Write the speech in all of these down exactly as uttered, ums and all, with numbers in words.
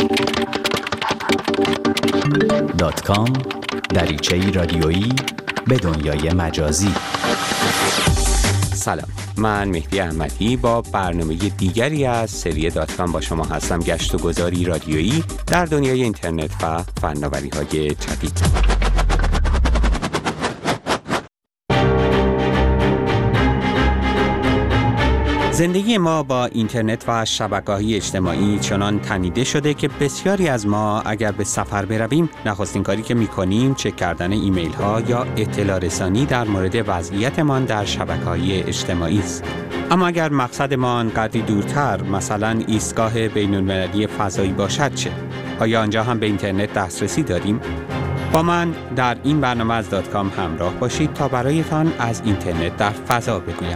دات کام دریچه‌ای رادیویی به دنیای مجازی. سلام، من مهدی احمدی با برنامه دیگری از سری دات کام با شما هستم. گشت و گذاری رادیویی در دنیای اینترنت و فناوری‌های جدید. زندگی ما با اینترنت و شبکه‌های اجتماعی چنان تنیده شده که بسیاری از ما اگر به سفر برویم نخستین کاری که می‌کنیم چک کردن ایمیل‌ها یا اطلاع رسانی در مورد وضعیتمان در شبکه‌های اجتماعی است. اما اگر مقصدمان قدری دورتر، مثلا ایستگاه بین‌المللی فضایی باشد چه؟ آیا آنجا هم به اینترنت دسترسی داریم؟ با من در این برنامه از دات کام همراه باشید تا برایتان از اینترنت در فضا بگویم.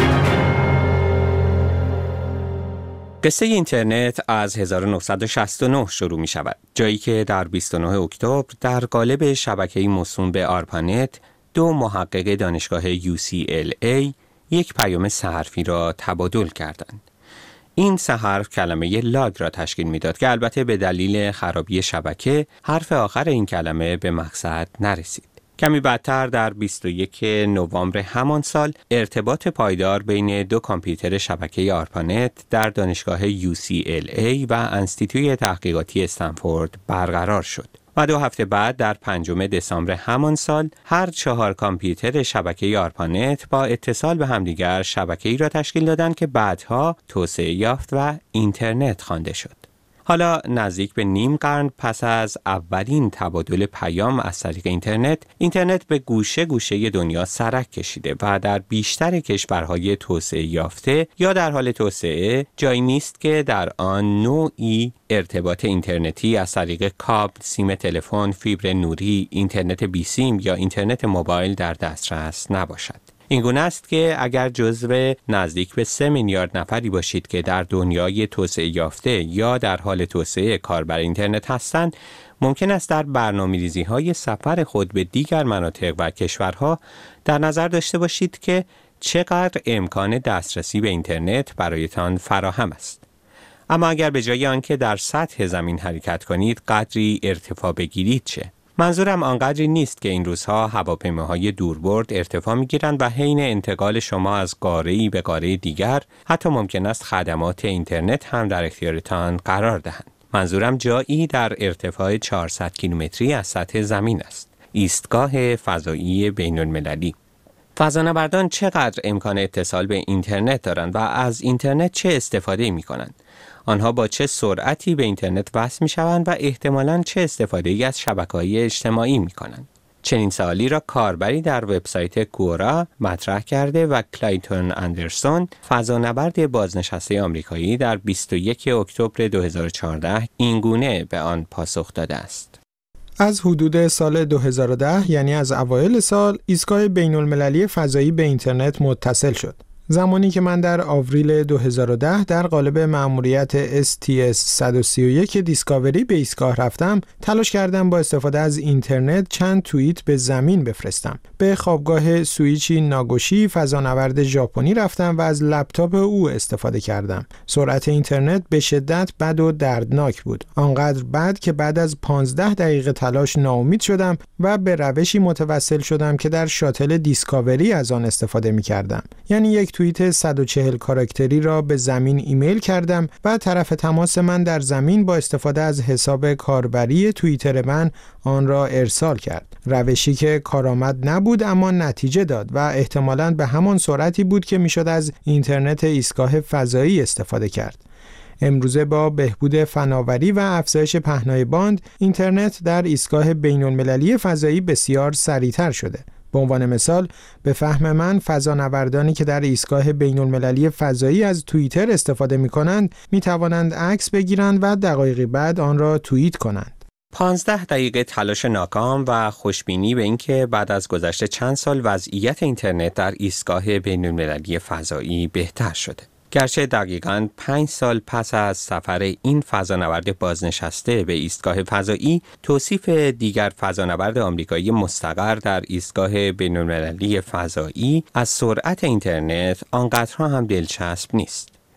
قصه اینترنت از هزار و نهصد و شصت و نه شروع می شود. جایی که در بیست و نهم اکتبر در قالب شبکه‌ای موسوم به آرپانت دو محقق دانشگاه یو سی ال ای یک پیام سه حرفی را تبادل کردند. این سه حرف کلمه لاگ را تشکیل میداد که البته به دلیل خرابی شبکه حرف آخر این کلمه به مقصد نرسید. کمی بعدتر در بیست و یکم نوامبر همان سال ارتباط پایدار بین دو کامپیوتر شبکه آرپانت در دانشگاه یو سی ال ای و انستیتوی تحقیقاتی استنفورد برقرار شد. و دو هفته بعد در پنجم دسامبر همان سال هر چهار کامپیوتر شبکه آرپانت با اتصال به همدیگر شبکه‌ای را تشکیل دادند که بعدها توسعه یافت و اینترنت خوانده شد. حالا نزدیک به نیم قرن پس از اولین تبادل پیام از طریق اینترنت، اینترنت به گوشه گوشه دنیا سرک کشیده و در بیشتر کشورهای توسعه یافته یا در حال توسعه جایی نیست که در آن نوعی ارتباط اینترنتی از طریق کابل، سیم تلفن، فیبر نوری، اینترنت بی سیم یا اینترنت موبایل در دسترس نباشد. این گونه است که اگر جزو نزدیک به سه میلیارد نفری باشید که در دنیای توسعه یافته یا در حال توسعه کاربر اینترنت هستند، ممکن است در برنامه‌ریزی‌های سفر خود به دیگر مناطق و کشورها در نظر داشته باشید که چقدر امکان دسترسی به اینترنت برایتان فراهم است. اما اگر به جای آنکه در سطح زمین حرکت کنید قدری ارتفاع بگیرید چه؟ منظورم آنقدری نیست که این روزها هواپیماهای دوربرد ارتفاع می‌گیرند و حین انتقال شما از قاره‌ای به قاره دیگر حتی ممکن است خدمات اینترنت هم در اختیارتان قرار دهند. منظورم جایی در ارتفاع چهارصد کیلومتری از سطح زمین است. ایستگاه فضایی بین‌المللی. فضانوردان چقدر امکان اتصال به اینترنت دارند و از اینترنت چه استفاده می‌کنند؟ آنها با چه سرعتی به اینترنت وصل می‌شوند و احتمالاً چه استفاده‌ای از شبکه‌های اجتماعی می‌کنند؟ چنین سوالی را کاربری در وبسایت کورا مطرح کرده و کلایتون اندرسون، فضانورد بازنشسته آمریکایی، در بیست و یکم اکتبر دو هزار و چهارده این گونه به آن پاسخ داده است. از حدود سال دو هزار و ده، یعنی از اوایل سال، ایستگاه بین‌المللی فضایی به اینترنت متصل شد. زمانی که من در آوریل دو هزار و ده در قالب مأموریت اس تی اس صد و سی و یک دیسکاوری به ایستگاه رفتم، تلاش کردم با استفاده از اینترنت چند توییت به زمین بفرستم. به خوابگاه سویچی ناگوشی، فضانورد ژاپنی، رفتم و از لپتاپ او استفاده کردم. سرعت اینترنت به شدت بد و دردناک بود. آنقدر بد که بعد از پانزده دقیقه تلاش ناامید شدم و به روشی متوسل شدم که در شاتل دیسکاوری از آن استفاده می‌کردم. یعنی یک توییت صد و چهل کاراکتری را به زمین ایمیل کردم و طرف تماس من در زمین با استفاده از حساب کاربری توییتر من آن را ارسال کرد. روشی که کارآمد نبود اما نتیجه داد و احتمالاً به همان سرعتی بود که میشد از اینترنت ایستگاه فضایی استفاده کرد. امروزه با بهبود فناوری و افزایش پهنای باند، اینترنت در ایستگاه بین‌المللی فضایی بسیار سریعتر شده. به عنوان مثال، به فهم من فضانوردانی که در ایستگاه بین‌المللی فضایی از توییتر استفاده می‌کنند، می‌توانند عکس بگیرند و دقایقی بعد آن را توییت کنند. پانزده دقیقه تلاش ناکام و خوشبینی به اینکه بعد از گذشت چند سال وضعیت اینترنت در ایستگاه بین‌المللی فضایی بهتر شده. گرچه دقیقاً پنج سال پس از سفر این فضانورد بازنشسته به ایستگاه فضایی، توصیف دیگر فضانورد آمریکایی مستقر در ایستگاه بین‌المللی فضایی از سرعت اینترنت آنقدرها هم دلچسب نیست.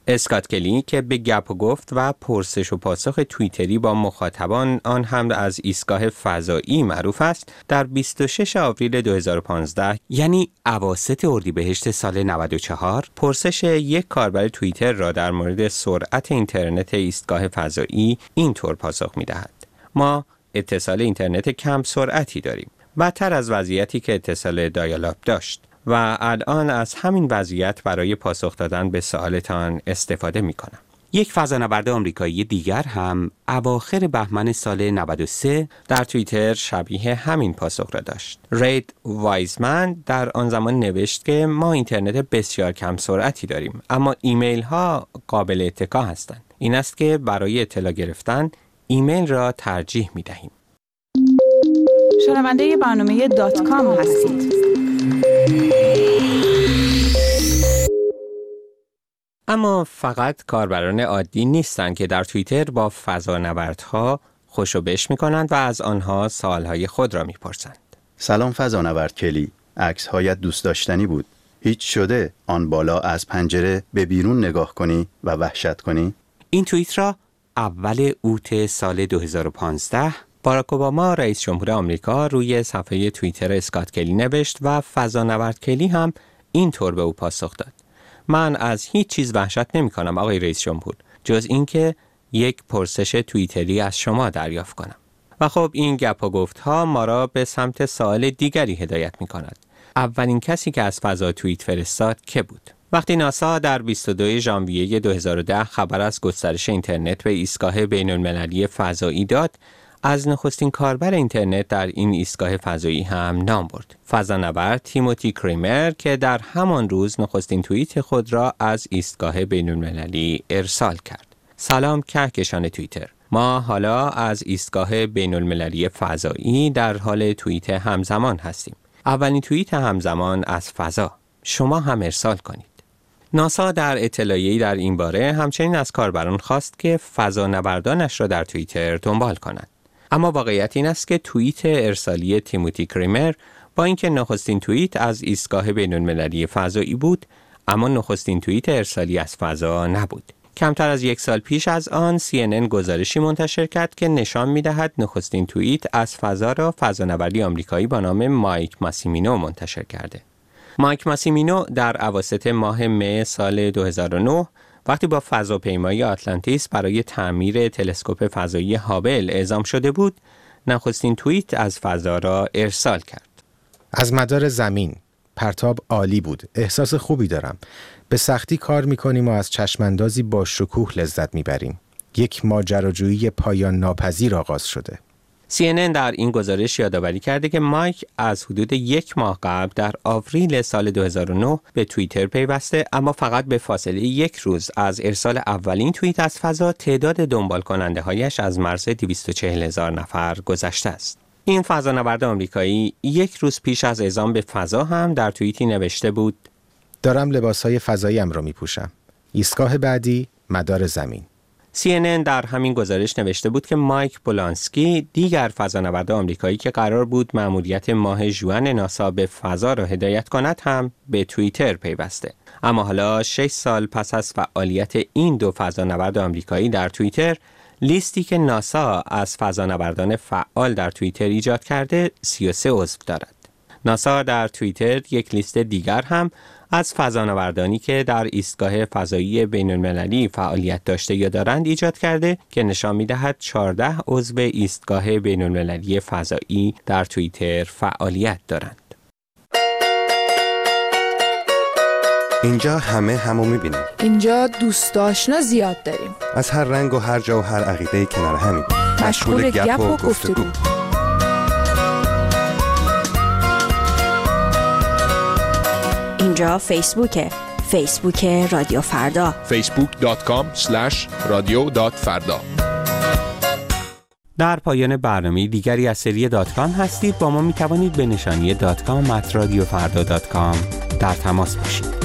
اسکات کلی که به گپ و گفت و پرسش و پاسخ توییتری با مخاطبان آن هم از ایستگاه فضایی معروف است، در بیست و شش آوریل دو هزار و پانزده یعنی اواسط اردیبهشت سال نود و چهار پرسش یک کاربر توییتر را در مورد سرعت اینترنت ایستگاه فضایی اینطور پاسخ می‌دهد: ما اتصال اینترنت کم سرعتی داریم، بدتر از وضعیتی که اتصال دایال-آپ داشت و الان از همین وضعیت برای پاسخ دادن به سوالتان استفاده می کنم. یک فضانورد آمریکایی دیگر هم اواخر بهمن سال نود و سه در توییتر شبیه همین پاسخ را داشت. رید وایزمن در آن زمان نوشت که ما اینترنت بسیار کم سرعتی داریم، اما ایمیل ها قابل اتکا هستند. این است که برای اطلاع گرفتن ایمیل را ترجیح می دهیم. شنونده برنامه دات کام هستید. اما فقط کاربران عادی نیستند که در توییتر با فضانوردها خوش و بش می‌کنند و از آنها سوالهای خود را می‌پرسند. سلام فضانورد کلی، عکس‌هایت دوست داشتنی بود. هیچ شده آن بالا از پنجره به بیرون نگاه کنی و وحشت کنی؟ این توییت را اول اوت سال دو هزار و پانزده باراک اوباما رئیس جمهور آمریکا روی صفحه توییتر اسکات کلی نوشت و فضانورد کلی هم اینطور به او پاسخ داد: من از هیچ چیز وحشت نمی کنم آقای رئیس جمهور، جز اینکه یک پرسش توییتری از شما دریافت کنم. و خب این گپ و گفت ها ما را به سمت سوال دیگری هدایت می کند. اولین کسی که از فضا توییت فرستاد که بود؟ وقتی ناسا در بیست و دوم ژانویه دو هزار و ده خبر از گسترش اینترنت به ایستگاه بین‌المللی فضایی داد، از نخستین کاربر اینترنت در این ایستگاه فضایی هم نام برد. فضانورد تیموتی کریمر که در همان روز نخستین توییت خود را از ایستگاه بین‌المللی ارسال کرد. سلام کهکشان توییتر. ما حالا از ایستگاه بین‌المللی فضایی در حال توییت همزمان هستیم. اولین توییت همزمان از فضا. شما هم ارسال کنید. ناسا در اطلاعیه‌ای در این باره همچنین از کاربران خواست که فضانوردانش را در توییتر دنبال کنند. اما واقعیت این است که توییت ارسالی تیموتی کریمر با اینکه نخستین توییت از ایستگاه بین‌المللی فضایی بود، اما نخستین توییت ارسالی از فضا نبود. کمتر از یک سال پیش از آن سی ان ان گزارشی منتشر کرد که نشان می‌دهد نخستین توییت از فضا را فضانوردی آمریکایی با نام مایک ماسیمینو منتشر کرده. مایک ماسیمینو در اواسط ماه مه سال دو هزار و نه وقتی با فضاپیمای آتلانتیس برای تعمیر تلسکوپ فضایی هابل اعزام شده بود، نخستین توییت از فضا را ارسال کرد. از مدار زمین، پرتاب عالی بود. احساس خوبی دارم. به سختی کار می‌کنیم و از چشماندازی با شکوه لذت می‌بریم. یک ماجراجویی پایان ناپذیر آغاز شده. سی ان ان در این گزارش یادآوری کرده که مایک از حدود یک ماه قبل در آوریل سال دو هزار و نه به توییتر پیوسته، اما فقط به فاصله یک روز از ارسال اولین توییت از فضا تعداد دنبال کننده هایش از مرز دویست و چهل هزار نفر گذشته است. این فضانورد آمریکایی یک روز پیش از اعزام به فضا هم در توییتی نوشته بود: دارم لباسهای فضاییم را میپوشم. ایستگاه بعدی مدار زمین. سی ان ان در همین گزارش نوشته بود که مایک بولانسکی، دیگر فضانورد آمریکایی که قرار بود مأموریت ماه ژوئن ناسا به فضا را هدایت کند، هم به توییتر پیوسته. اما حالا شش سال پس از فعالیت این دو فضانورد آمریکایی در توییتر، لیستی که ناسا از فضانوردان فعال در توییتر ایجاد کرده سی و سه عضو دارد. ناسا در توییتر یک لیست دیگر هم از فضانوردانی که در ایستگاه فضایی بین‌المللی فعالیت داشته یا دارند ایجاد کرده که نشان می‌دهد چهارده عضو ایستگاه بین‌المللی فضایی در توییتر فعالیت دارند. اینجا همه همو می‌بینیم. اینجا دوست آشنا زیاد داریم. از هر رنگ و هر جا و هر عقیده‌ای کنار همیم. مشغول گپ و گفتگو. اینجا فیسبوکه. فیسبوک رادیو فردا. فیسبوک دات کام اسلش رادیو دات فردا. در پایان برنامه دیگری از سری دات کام هستید. با ما می توانید به نشانی دات کام ات رادیو فردا دات کام در تماس باشید.